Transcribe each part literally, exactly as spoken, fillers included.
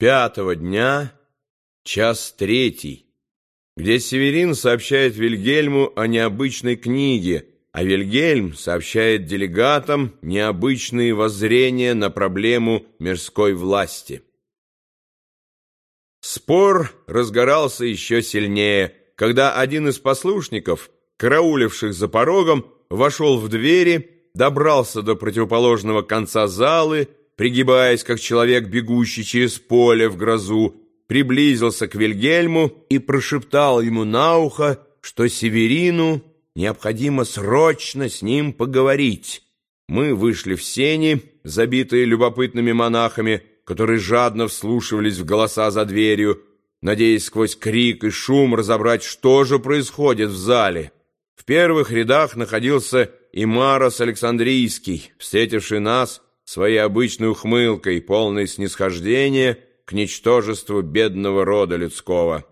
Пятого дня, час третий, где Северин сообщает Вильгельму о необычной книге, а Вильгельм сообщает делегатам необычные воззрения на проблему мирской власти. Спор разгорался еще сильнее, когда один из послушников, карауливших за порогом, вошел в двери, добрался до противоположного конца залы, пригибаясь, как человек, бегущий через поле в грозу, приблизился к Вильгельму и прошептал ему на ухо, что Северину необходимо срочно с ним поговорить. Мы вышли в сени, забитые любопытными монахами, которые жадно вслушивались в голоса за дверью, надеясь сквозь крик и шум разобрать, что же происходит в зале. В первых рядах находился Имарос Александрийский, встретивший нас своей обычной ухмылкой, полной снисхождения к ничтожеству бедного рода людского.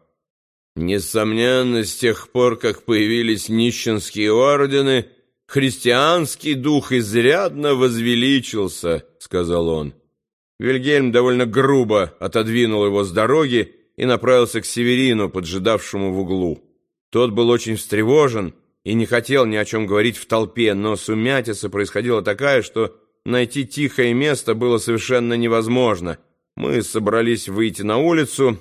Несомненно, с тех пор, как появились нищенские ордены, христианский дух изрядно возвеличился, — сказал он. Вильгельм довольно грубо отодвинул его с дороги и направился к Северину, поджидавшему в углу. Тот был очень встревожен и не хотел ни о чем говорить в толпе, но сумятица происходила такая, что найти тихое место было совершенно невозможно. Мы собрались выйти на улицу,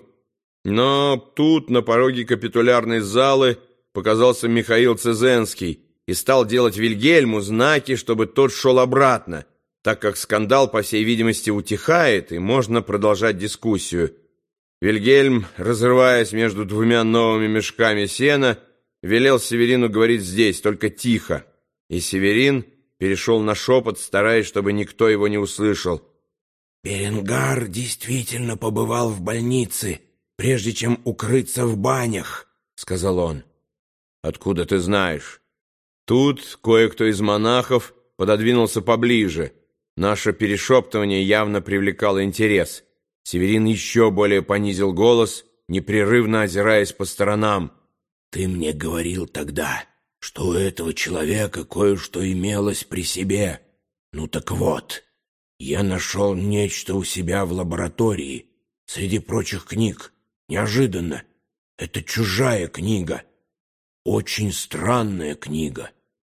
но тут на пороге капитулярной залы показался Михаил Цезенский и стал делать Вильгельму знаки, чтобы тот шел обратно, так как скандал, по всей видимости, утихает, и можно продолжать дискуссию. Вильгельм, разрываясь между двумя новыми мешками сена, велел Северину говорить здесь, только тихо, и Северин перешел на шепот, стараясь, чтобы никто его не услышал. «Беренгар действительно побывал в больнице, прежде чем укрыться в банях», — сказал он. «Откуда ты знаешь?» Тут кое-кто из монахов пододвинулся поближе. Наше перешептывание явно привлекало интерес. Северин еще более понизил голос, непрерывно озираясь по сторонам. «Ты мне говорил тогда, что у этого человека кое-что имелось при себе. Ну так вот, я нашел нечто у себя в лаборатории, среди прочих книг. Неожиданно. Это чужая книга. Очень странная книга».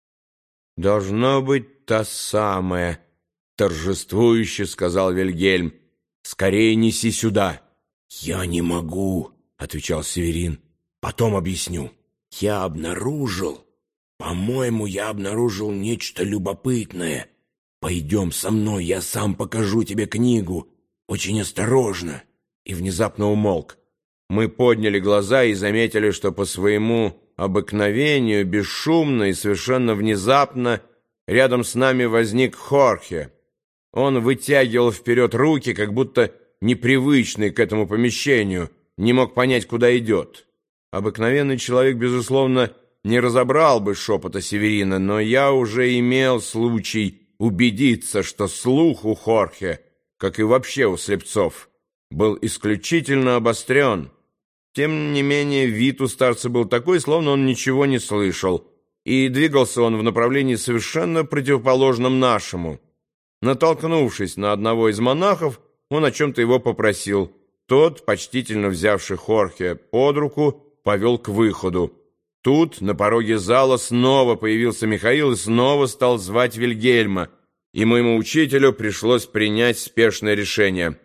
«Должно быть та самая», — торжествующе сказал Вильгельм. «Скорее неси сюда». «Я не могу», — отвечал Северин. «Потом объясню. Я обнаружил, по-моему, я обнаружил нечто любопытное. Пойдем со мной, я сам покажу тебе книгу. Очень осторожно». И внезапно умолк. Мы подняли глаза и заметили, что по своему обыкновению, бесшумно и совершенно внезапно, рядом с нами возник Хорхе. Он вытягивал вперед руки, как будто непривычный к этому помещению, не мог понять, куда идет. Обыкновенный человек, безусловно, не разобрал бы шепота Северина, но я уже имел случай убедиться, что слух у Хорхе, как и вообще у слепцов, был исключительно обострен. Тем не менее, вид у старца был такой, словно он ничего не слышал, и двигался он в направлении совершенно противоположном нашему. Натолкнувшись на одного из монахов, он о чем-то его попросил. Тот, почтительно взявший Хорхе под руку, повел к выходу. Тут, на пороге зала, снова появился Михаил и снова стал звать Вильгельма, и моему учителю пришлось принять спешное решение.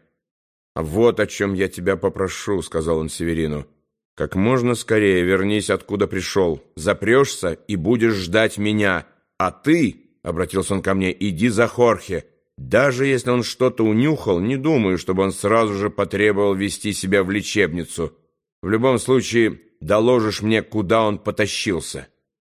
«Вот о чем я тебя попрошу», — сказал он Северину. «Как можно скорее вернись, откуда пришел, запрешься и будешь ждать меня. А ты, — обратился он ко мне, — иди за Хорхе. Даже если он что-то унюхал, не думаю, чтобы он сразу же потребовал вести себя в лечебницу. В любом случае, доложишь мне, куда он потащился».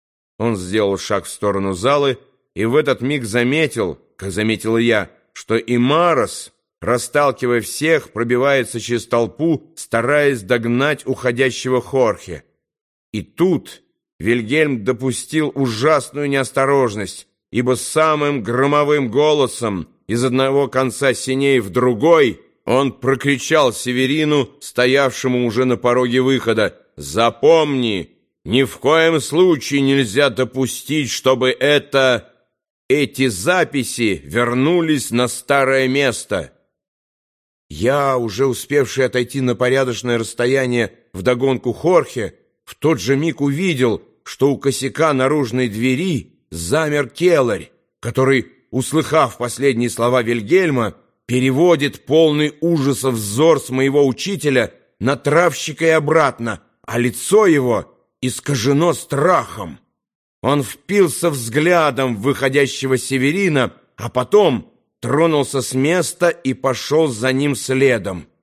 Он сделал шаг в сторону залы и в этот миг заметил, как заметил и я, что Имарос, расталкивая всех, пробивается через толпу, стараясь догнать уходящего Хорхе. И тут Вильгельм допустил ужасную неосторожность, ибо самым громовым голосом из одного конца сеней в другой он прокричал Северину, стоявшему уже на пороге выхода: «Запомни, ни в коем случае нельзя допустить, чтобы это... эти записи вернулись на старое место». Я, уже успевший отойти на порядочное расстояние вдогонку Хорхе, в тот же миг увидел, что у косяка наружной двери замер келарь, который, услыхав последние слова Вильгельма, переводит полный ужаса взор с моего учителя на травщика и обратно, а лицо его искажено страхом. Он впился взглядом в выходящего Северина, а потом тронулся с места и пошел за ним следом.